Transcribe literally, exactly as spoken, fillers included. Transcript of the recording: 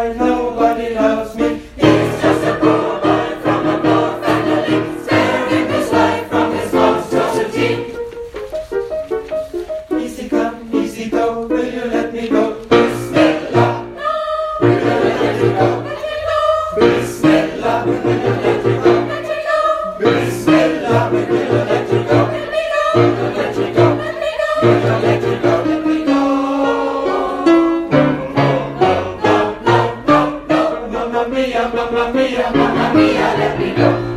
boy, nobody loves me. He's just a poor boy from a poor family, sparing his life from his monstrosity. Easy come, easy go, will you let me go? Bismillah, will you let me go? Bismillah, will you let me go? Bismillah, will you let me go? Will you let me go? Will you let me go? Let me go. Mamma mia, mamma mia, mamma mia, let me go.